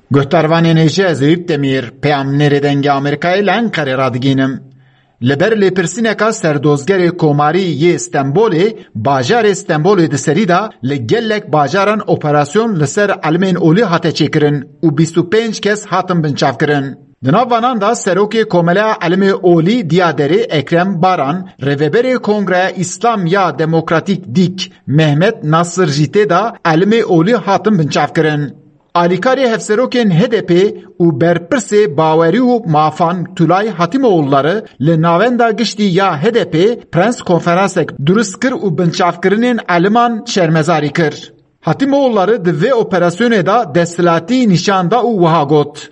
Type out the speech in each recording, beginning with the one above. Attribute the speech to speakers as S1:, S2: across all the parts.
S1: Guhtarvanên hêja Zeyûp Demîr peyamnêrê dengê Amerîkayê li Enqerê radigînin. Li ber lêpirsîneka serdozgerê komarî yê Stenbolê, bajarê Stenbolê di serî da li gelek bajaran operasyon li ser elmên olî hate çêkirin û 25 kes hatin binçavkirin. Di nav vanan da serokê Komeleya Elmê Olî Diyaderê Ekrem Baran, rêveberê Kongreya İslam ya Demokratîk Dîk Mehmet Nasır jî tê da elmê olî hatin binçavkirin. Alîkarê hevserokên HDP û berpirsê bawerî û mafan Tulay Hatimoğulları li navenda giştî ya HDP prens konferansek durust kir û binçavkirinên eliman şermezarî kir. Hatimoğulları di vê operasyonê da desthilatî nîşan da û wiha got.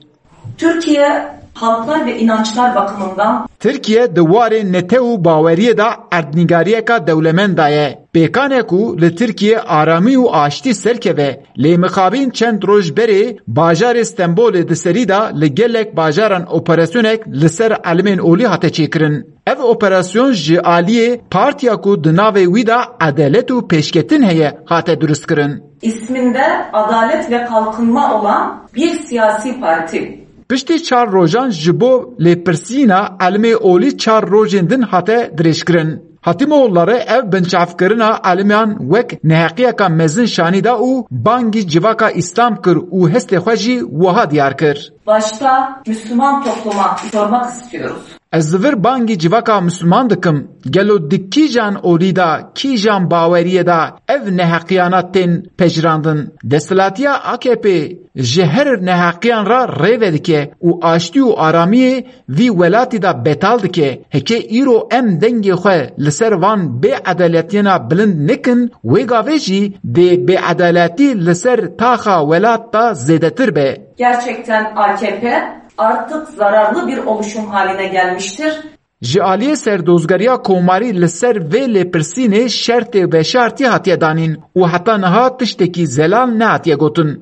S2: Türkiye halklar ve inançlar bakımından
S1: Türkiye di warê nete û baweriyê da erdnîgariyeka dewlemenda ye. Pêkanê ku li Tirkiye aramî û aştî serkeve, lê mixabîn çend roj berê bajarê Stenbolê di serî da li gelek bajaran operasyonek li ser elmên olî hate çêkirin. Ev operasyon ji aliyê partiya ku di navê wî da Adalet û Pêşketin heye hate durustkirin.
S2: İsminde adalet ve kalkınma olan bir siyasi parti.
S1: Piştî çar rojan ji bo lêpirsîna elmê olî çar rojên din hate dirêjkirin. Hatimoğulları ev binçavkirina elmiyan wek neheqiyeka mezin şanîda û bangî civaka İslam kir û hestê xwe jî wiha diyar kir.
S2: Başta Müslüman topluma sormak istiyoruz.
S1: Ez divir bangî civaka Müslüman dikim, gelo di kîjan olî da, kîjan baweriyê da ev neheqiyanat tên pejrandin. Desthilatiya AKP ji her neheqiyan ra rêve dike û aştî û aramiyê vî welatî da betal dike. Heke îro em dengê xwe li ser van bêedaletiyena bilind nekin, wê gavê jî dê bêedaletî li ser taxa welat da zêdetir be.
S2: Gerçekten AKP artık zararlı bir oluşum haline gelmiştir.
S1: Ji aliyê serdozgeriya komarî li ser vê lêpirsînê şertê veşartî hatiye danîn û heta niha tiştekî zelal nehatiye gotin.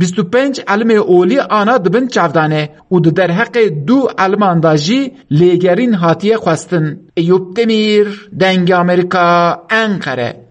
S1: 25 elmê olî ana dibin çavdanê û di derheqê du elman da jî lêgerîn hatiye xwestin. Eyûp Demîr, Dengê Amerîka, Enqere.